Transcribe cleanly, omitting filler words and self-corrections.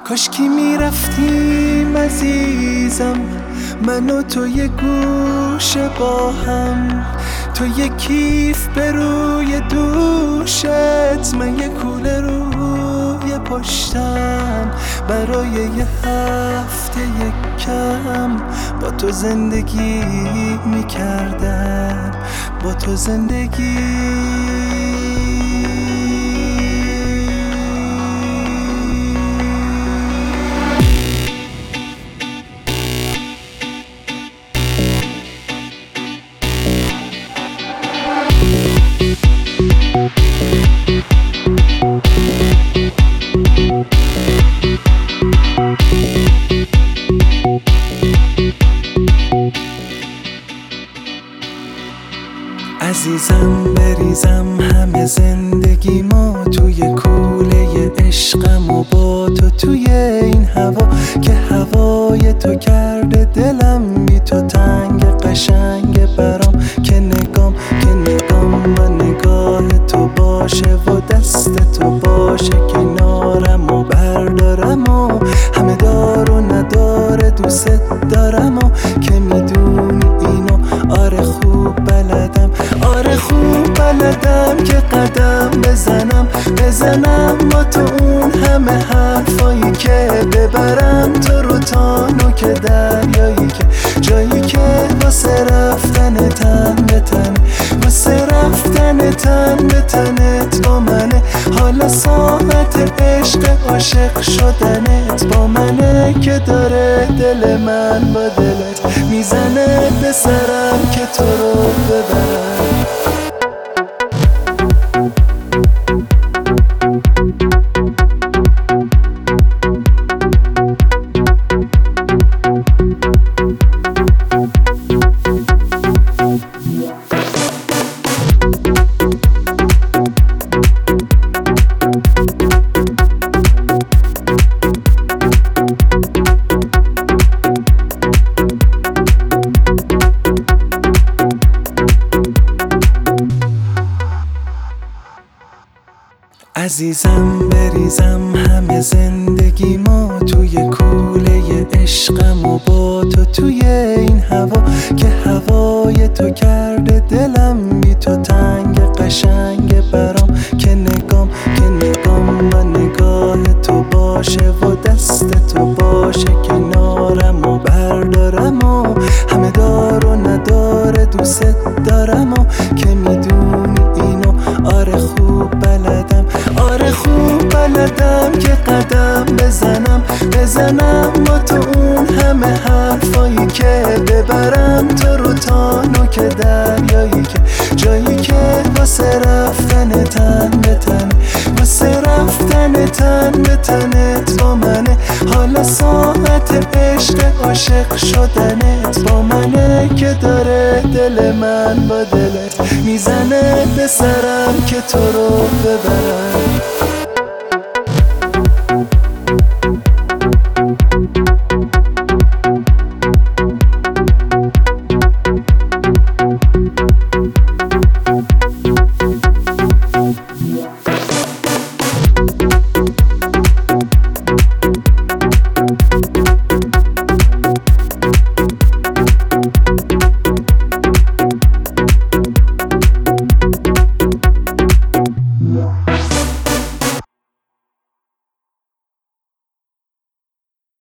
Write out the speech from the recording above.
کاشکی میرفتیم عزیزم، من و تو یه گوشه با هم، تو یه کیف به روی دوشت، من یه کوله روی پشتم، برای یه هفته یک کم با تو زندگی میکردم، با تو زندگی. عزیزم بریزم همه زندگی ما توی کوله عشقم و با تو توی این هوا، که هوای تو کرده دلم بی تو تنگ قشنگ برام، که نگام و نگاه تو باشه و دست تو باشه کنارم و بردارم و همه دار و نداره دوست دارم و که میدونی اینو آره خوب بلدم، آره خوب بلدم که قدم بزنم با تو اون همه حرفایی که ببرم تو رو تا نوک دریایی، که جایی که واسه رفتن تن به تن، واسه رفتن تن به تنت با منه، حالا ساعت عشق عاشق شدنت با منه، که داره دل من با دلت میزنه به سرم که تو رو ببرم. عزیزم بریزم همه زندگی ما توی کوله عشقم و با تو توی این هوا، که هوای تو کرده دلم بی تو تنگ قشنگ برام، که نگام و نگاه تو باشه و دست تو باشه کنارم و بردارم و همه دار و نداره دوست دارم و که میدونی اینو آره خوب بلدم، آره خوب بلدم که قدم بزنم با تو اون همه حرفایی که ببرم تو رو تا نوک دریایی، که جایی که واسه رفتن تن به تن، واسه رفتن تن به تنت با منه، حالا ساعت عشق عاشق شدنت با منه، که داره دل من با دلت میزنه به سرم که تو رو ببرم.